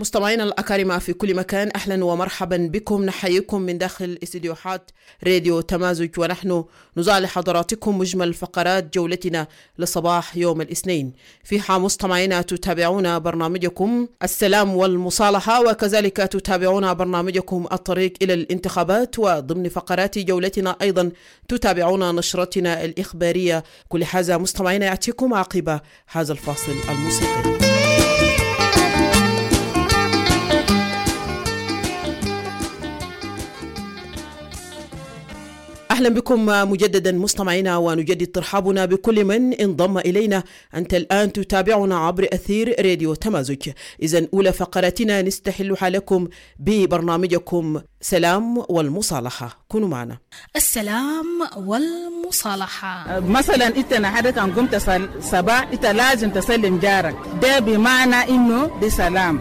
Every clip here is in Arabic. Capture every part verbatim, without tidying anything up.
مستمعينا الأكارم في كل مكان، أهلا ومرحبا بكم. نحييكم من داخل استديوهات راديو تمازج، ونحن نزال حضراتكم مجمل فقرات جولتنا لصباح يوم الاثنين. فيها مستمعينا تتابعون برنامجكم السلام والمصالحة، وكذلك تتابعون برنامجكم الطريق إلى الانتخابات، وضمن فقرات جولتنا أيضا تتابعون نشرتنا الإخبارية. كل هذا مستمعينا يأتيكم عقب هذا الفاصل الموسيقي. أهلا بكم مجددا مستمعينا، ونجدد ترحابنا بكل من انضم إلينا. أنت الآن تتابعنا عبر أثير راديو تمازج. إذن أولى فقراتنا نستحلها لكم ببرنامجكم سلام والمصالحة. كونوا معنا. السلام والمصالحة. مثلا انت نحدك ان قمت صباح انت لازم تسلم جارك، ده بمعنى انه دي سلام.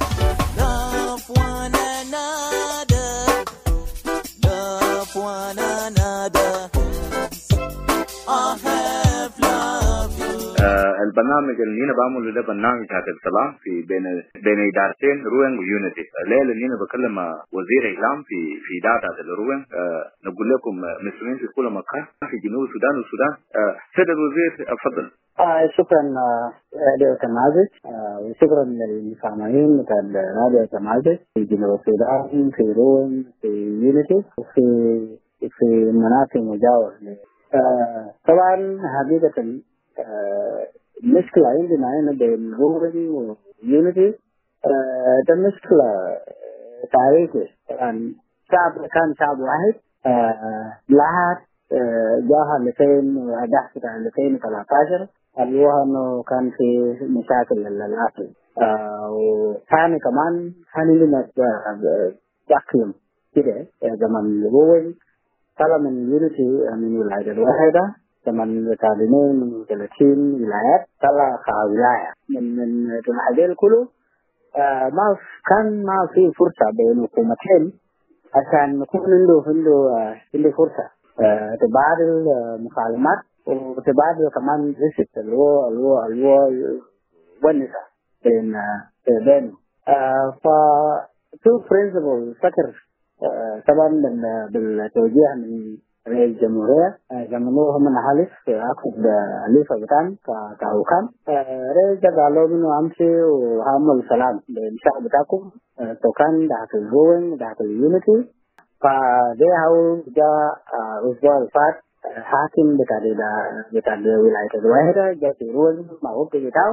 البرنامج اللي انا بعمله ده برنامج بتاع السلام في بين بين ادارتين روين ويونيتي. الليله اللي انا بكلم وزير اعلام في في اداره الروين. أه نقول لكم مسؤولين في كل مكان في جنوب السودان والسودان. أه سيد الوزير اتفضل. آه شكرا راديو تمازج، آه وشكرا للمستمعين بتاع راديو تمازج في جنوب السودان، في روين، في يونيتي، وفي في مناطق مجاورة. آه طبعا حقيقة آه المشكلة عندنا هنا بين روين ويونيتي، آه ده مشكلة تاريخي. طبعا شعب كان شعب واحد، آه لحد آه جاها ألفين وأحد عشر ألفين وثلاثة عشر اللي هو انه كان في مشاكل الاكل، آه وثاني كمان كان لنا تقييم كده زمن روين طلع من يونيتي من ولاية الواحدة، زمن بتاعين من ثلاثين ولايات طلع كولاية من من الحاجات كله. آه ما كان ما في فرصة بين حكومتين عشان نكون عنده عنده عنده فرصة آه تبادل مكالمات وتبادل كمان ريسيت اللي هو اللي هو اللي هو ونسة بين بينه. آه ف تو برينسيبل فكر آه طبعا بالتوجيه من رئيس الجمهورية زمنوه من حلف أخذ أليفة بتاعنا كحكام. رئيس ده قالوا منه أمشي وعمل سلام بين الشعب بتاعكم سكان تحت الروين تحت اليونيتي. فده هو جاء أسبوع الفات حاكم بتاع بتاع ولاية الواحدة جاء في روين مع وقت بتاعه،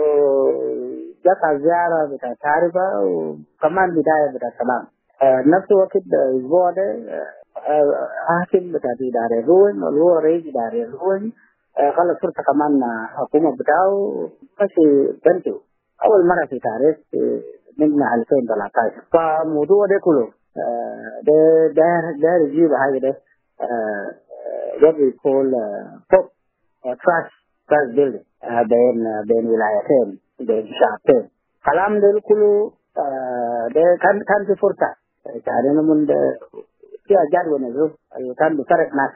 وجاء زيارة بتاع تعرفة وكمان بداية بتاع السلام. نفس الوقت الأسبوع ده حاكم بتاع إدارة روين اللي هو رئيس إدارة روين خلص فرصة كمان حكومة بتاعه ماشي بنته أول مرة في تاريخ من ألفين وثلاثة عشر. فالموضوع ده كله ده ده ده رجيب حاجة ده what we call pop trash trash building بين بين ولايتين بين شعبين. كلام ده كله ده كان كان في فرصة يعني من فيها جدوى نزول كان بفرق ناس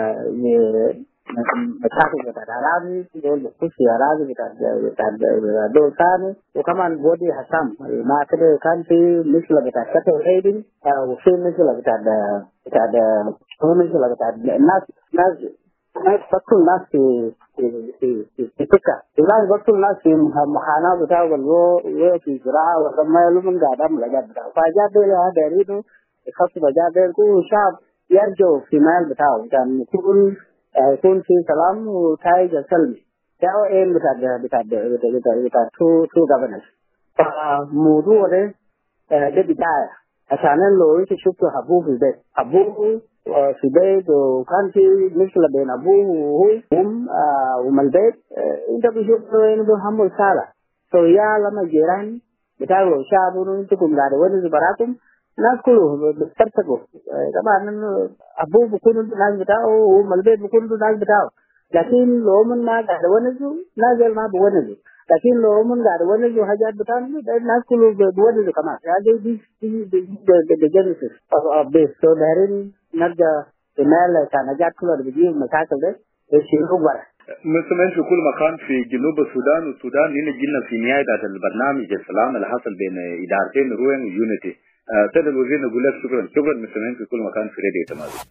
مشاكل بتاع الأراضي دول بخش في أراضي بتاع بتاع دول ثاني، وكمان بودي حسام ما كده كان في مشكلة بتاع كتل هيدين، وفي مشكلة بتاع بتاع هو مشكلة بتاع الناس ناس ناس بطل ناس في في في في سكة، الناس بطل ناس في مخانة بتاعه والو في زراعة وما يلومن قادم لجاد بتاعه. فجاد ده دارينه خاص بجاد ده كل شعب يرجو في مال بتاعه كان يكون يكون في سلام وتايج سلمي. ده ايه بتاع بتاع بتاع بتاع تو تو governance. فموضوع ده ده بداية عشان لو انت شفته أبوه في البيت، أبوه في البيت وكان في مشكلة بين أبوه وهو أم وما البيت، انت بتشوف انه بيحمل سالة. فيا لما الجيران بتاعوا شعبوا انتكم قاعد وين براكم الناس كلهم بترتقوا. طبعا أبوه بيكون الناس بتاعه وما البيت بيكون الناس بتاعه، لكن لو من ما قاعد ونزوا نازل ما بونزوا، لكن لو من قاعد ونزوا حاجات بتاعنا الناس كلهم بونزوا كمان. هذه دي دي دي دي جينيسيس بس دارين نرجع المال كان جات كله بيجيب مشاكل ده يشيلوا برا. مستمعين في كل مكان في جنوب السودان والسودان هنا جينا في نهاية البرنامج السلام اللي حصل بين إدارتين روين ويونيتي. سيد الوزير نقول لك شكرا شكرا مستمعين في كل مكان في راديو تمازج.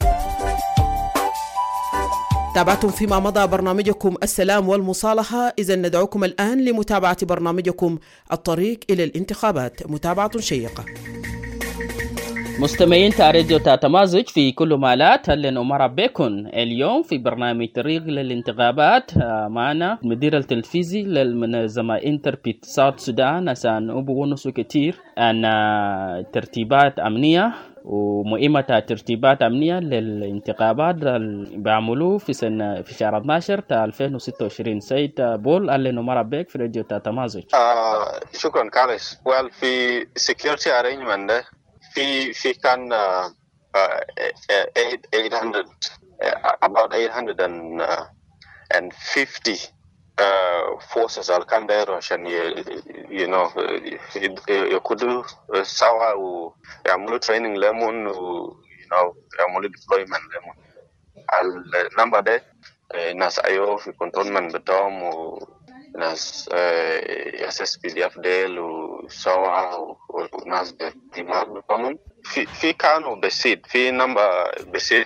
تابعتم فيما مضى برنامجكم السلام والمصالحة. إذا ندعوكم الآن لمتابعة برنامجكم الطريق إلى الانتخابات، متابعة شيقة. مستمعين راديو تمازج في كل مالات، هلا أمر بكم اليوم في برنامج طريق للانتخابات. معنا المدير التنفيذي للمنظمة انتربيت ساوث السودان عشان أبغونسو كتير عن ترتيبات أمنية ومهمة ترتيبات أمنية للانتخابات اللي بيعملوه في سنة في شهر اثناشر ألفين وستة وعشرين. سيد بول هلا أمر بك في راديو تمازج. آه شكرا كارلس. well في security arrangement ده في في كان uh, uh, eight hundred uh, about eight hundred fifty uh, forces كان دايروا عشان you know يقودوا سوا ويعملوا training لهم و you know يعملوا deployment لهم. النمبر ده ناس أيوه في controlment بتاعهم و ناس اس اس بي دي اف ديل وسوا وناس دماغ بتاعهم في في كانوا بسيط في نمبر بسيط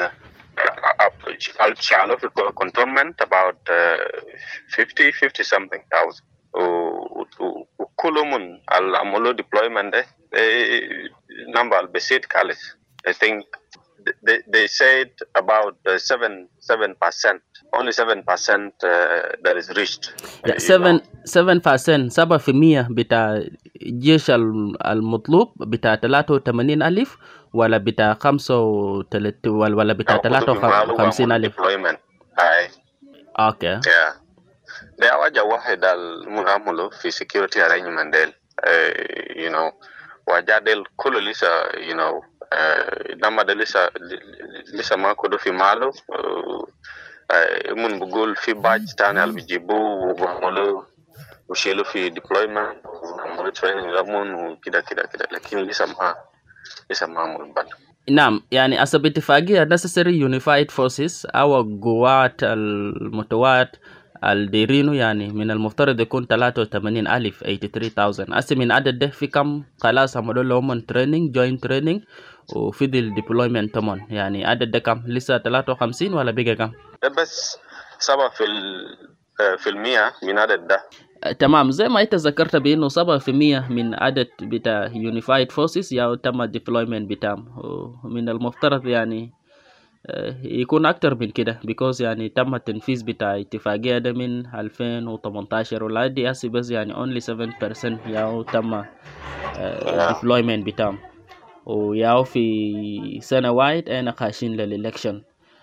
شغالوا في كونترولمنت about fifty fifty something thousand وكلهم اللي عملوا deployment ده نمبر بسيط خالص. I think they they said about uh, seven seven percent only seven percent uh, that is reached. Yeah, seven seven percent سبعة في المية بتاع الجيش المطلوب بتاع ثلاثة وثمانين ألف ولا بتاع خمسة وثلاثين ولا بتاع ثلاثة وخمسين ألف. أي. Okay. Yeah. ده وجه واحد المعاملة في security arrangement ديل. Uh, you know وجه ديل كل لسه you know لما ده لسه لسه ما كده في ماله من بقول في باج تاني اللي بيجيبوه وعملوا وشيلوا في deployment وعملوا training لهم وكده كده كده لكن لسه ما لسه ما عملوا بعد. نعم يعني حسب اتفاقية necessary unified forces أو قوات المتوات الديرينو يعني من المفترض يكون ثلاثة وثمانين ألف eighty-three thousand. أسي من عدد ده في كم خلاص عملوا لهم training joint training وفي دي deployment تمام يعني عدد ده كم لسه ثلاثة وخمسين ولا بيجا كم؟ بس سبعة في في المية من عدد ده. تمام زي ما انت ذكرت بانه سبعة في المية من عدد بتاع unified forces يا تم deployment بتاعهم من المفترض يعني يكون أكتر من كده because يعني تم التنفيذ بتاع اتفاقية ده من ألفين وثمانية عشر ولا دي أسي بس يعني only seven percent ياو تم deployment بتاعهم وياو في سنة واحد أنا خاشين للإلكشن.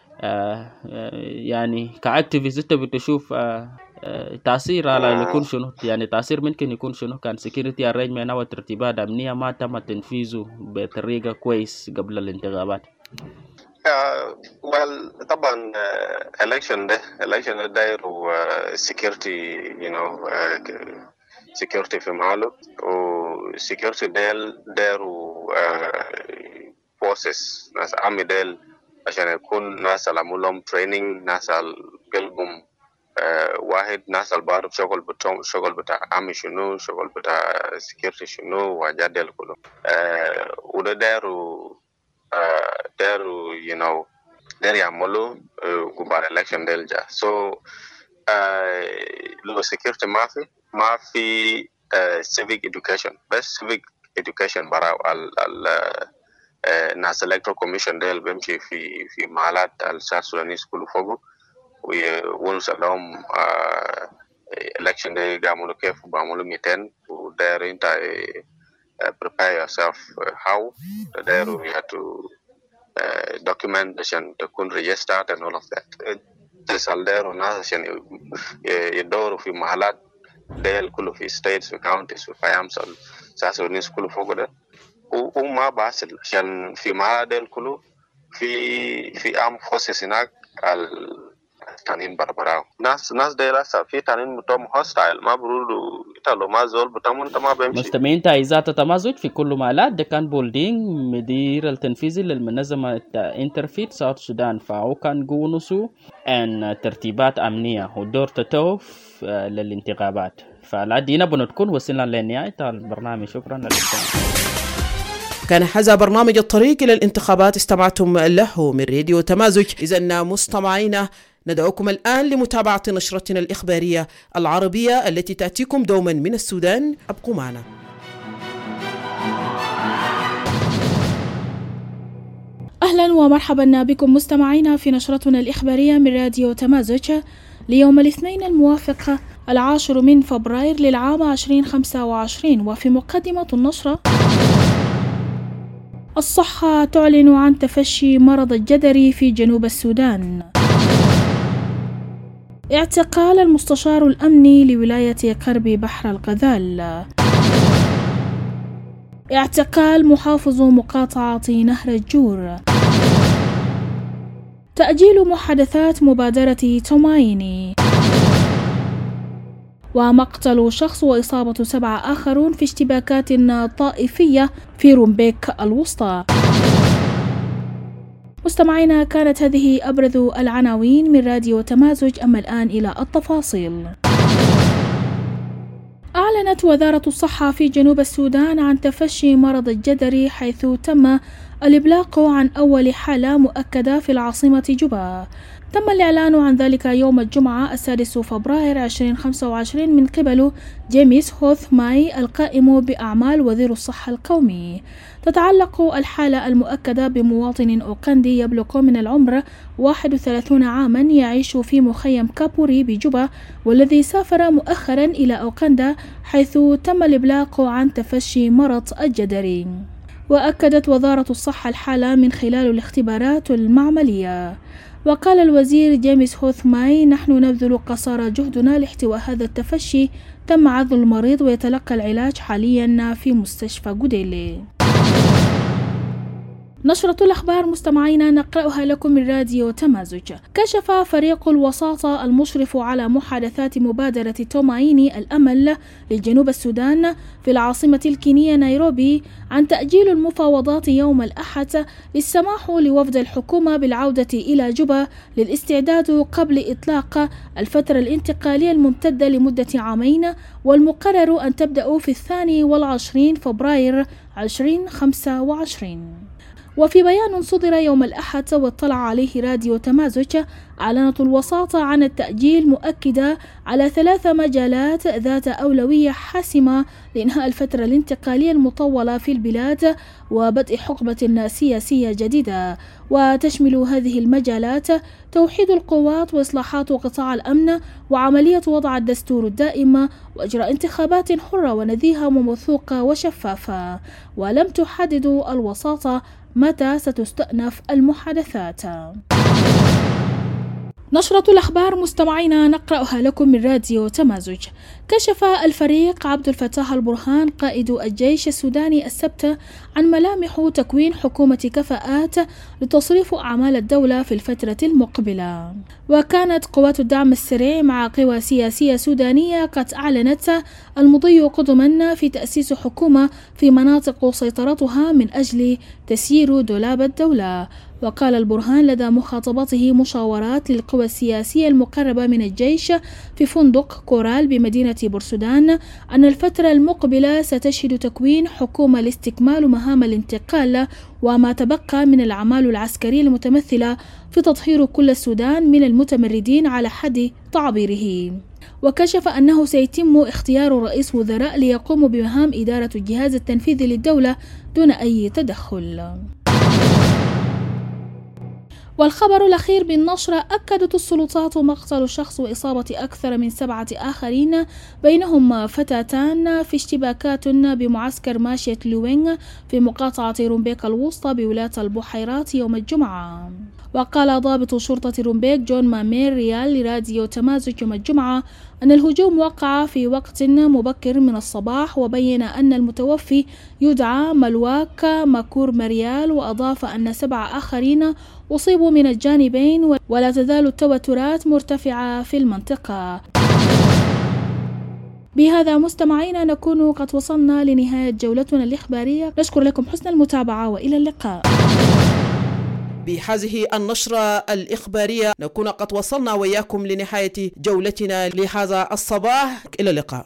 يعني كأكتيفيست انت بتشوف تأثير على يكون شنو يعني تأثير ممكن يكون شنو كان security arrangement أو ترتيبات أمنية ما تم تنفيذه بطريقة كويس قبل الانتخابات. Uh, well, طبعا uh, election ده election ده داير و uh, security you know uh, security في محله و security داير داير و uh, forces ناس عامي داير عشان يكون ناس اللي عملوا لهم training ناس اللي قلبهم uh, واحد ناس اللي بعرف شغل بتاع شغل بتاع عامي شنو شغل بتاع security شنو وحاجات داير كله uh, وده داير و Uh, دارو you know داري يعملوا قبل uh, election ديلجا so uh, لو security ما في ما في uh, civic education بس civic education براو ال ال uh, ناس electoral commission ديل بيمشي في في محلات الساعة السودانيس كله فوقه وونس لهم uh, election ديل يعملوا كيف وبعملوا ميتين وداري انت Uh, prepare yourself uh, how there we have to uh, document عشان تكون registered and all of that. تسأل there وناس عشان يدوروا في محلات ديل كله في states في counties في أمثال ساس ونيس كله فوق ده وما بس عشان في محلات ديل كله في في armed forces هناك ال تانين بربراو ناس ناس دي لسه في تانين متوم هوستايل ما برودو يتالو ما زول بتامون تما بيمشي. مستمعين تعزيزات تمازج في كل مالات، ده كان بولدين مدير التنفيذي للمنظمة انترفيت ساوث السودان، فهو كان جونسو ان ترتيبات أمنية ودور تتوف للانتخابات. فلدينا بنتكون وصلنا لنهاية البرنامج. شكرا لكم. كان هذا برنامج الطريق إلى الانتخابات استمعتم له من راديو تمازج. إذن مستمعينا ندعوكم الآن لمتابعة نشرتنا الإخبارية العربية التي تأتيكم دوما من السودان. أبقوا معنا. أهلا ومرحبا بكم مستمعينا في نشرتنا الإخبارية من راديو تمازج ليوم الاثنين الموافق العاشر من فبراير للعام عشرين خمسة وعشرين. وفي مقدمة النشرة: الصحة تعلن عن تفشي مرض الجدري في جنوب السودان. اعتقال المستشار الأمني لولاية قرب بحر الغزال. اعتقال محافظ مقاطعة نهر الجور. تأجيل محادثات مبادرة تومايني. ومقتل شخص وإصابة سبعة آخرون في اشتباكات طائفية في رومبيك الوسطى. مستمعينا، كانت هذه أبرز العناوين من راديو تمازج. أما الآن إلى التفاصيل. أعلنت وزارة الصحة في جنوب السودان عن تفشي مرض الجدري، حيث تم الإبلاغ عن أول حالة مؤكدة في العاصمة جوبا. تم الإعلان عن ذلك يوم الجمعة السادس فبراير ألفين وخمسة وعشرين من قبل جيمس هوث ماي القائم بأعمال وزير الصحة القومي. تتعلق الحالة المؤكدة بمواطن أوغندي يبلغ من العمر واحد وثلاثين عاما يعيش في مخيم كابوري بجوبا، والذي سافر مؤخرا إلى أوغندا، حيث تم الإبلاغ عن تفشي مرض الجدري. وأكدت وزارة الصحة الحالة من خلال الاختبارات المعملية. وقال الوزير جيمس هوث ماي: نحن نبذل قصارى جهدنا لاحتواء هذا التفشي. تم عزل المريض ويتلقى العلاج حاليا في مستشفى جوديلي. نشرة الأخبار مستمعينا نقرأها لكم من راديو تمازج. كشف فريق الوساطة المشرف على محادثات مبادرة تومايني الأمل لجنوب السودان في العاصمة الكينية نيروبي عن تأجيل المفاوضات يوم الأحد للسماح لوفد الحكومة بالعودة إلى جوبا للاستعداد قبل إطلاق الفترة الانتقالية الممتدة لمدة عامين، والمقرر أن تبدأ في الثاني والعشرين فبراير ألفين وخمسة وعشرين. وفي بيان صدر يوم الأحد واطلع عليه راديو تمازج، أعلنت الوساطة عن التأجيل، مؤكدة على ثلاث مجالات ذات أولوية حاسمة لإنهاء الفترة الانتقالية المطولة في البلاد وبدء حقبة سياسية جديدة. وتشمل هذه المجالات توحيد القوات وإصلاحات قطاع الأمن وعملية وضع الدستور الدائم وإجراء انتخابات حرة ونزيهة وموثوقة وشفافة. ولم تحدد الوساطة متى ستستأنف المحادثات. نشرة الأخبار مستمعينا نقرأها لكم من راديو تمازج. كشف الفريق عبد الفتاح البرهان قائد الجيش السوداني السبت عن ملامح تكوين حكومة كفاءات لتصريف أعمال الدولة في الفترة المقبلة. وكانت قوات الدعم السريع مع قوى سياسية سودانية قد أعلنت المضي قدما في تأسيس حكومة في مناطق سيطرتها من أجل تسيير دولاب الدولة. وقال البرهان لدى مخاطبته مشاورات للقوى السياسية المقربة من الجيش في فندق كورال بمدينة بورسودان أن الفترة المقبلة ستشهد تكوين حكومة لاستكمال مهام الانتقال وما تبقى من الأعمال العسكرية المتمثلة في تطهير كل السودان من المتمردين على حد تعبيره. وكشف أنه سيتم اختيار رئيس وزراء ليقوم بمهام إدارة الجهاز التنفيذي للدولة دون أي تدخل. والخبر الأخير بالنشرة: أكدت السلطات مقتل شخص وإصابة أكثر من سبعة آخرين بينهم فتاتان في اشتباكات بمعسكر ماشية لوينغ في مقاطعة رومبيك الوسطى بولاية البحيرات يوم الجمعة. وقال ضابط شرطة رومبيك جون مامير ريال لراديو تمازج يوم الجمعة أن الهجوم وقع في وقت مبكر من الصباح، وبين أن المتوفي يدعى ملواك ماكور مريال، وأضاف أن سبعة آخرين أصيبوا من الجانبين ولا تزال التوترات مرتفعة في المنطقة. بهذا مستمعينا نكون قد وصلنا لنهاية جولتنا الإخبارية، نشكر لكم حسن المتابعة وإلى اللقاء. بهذه النشرة الإخبارية نكون قد وصلنا وإياكم لنهاية جولتنا لهذا الصباح، إلى اللقاء.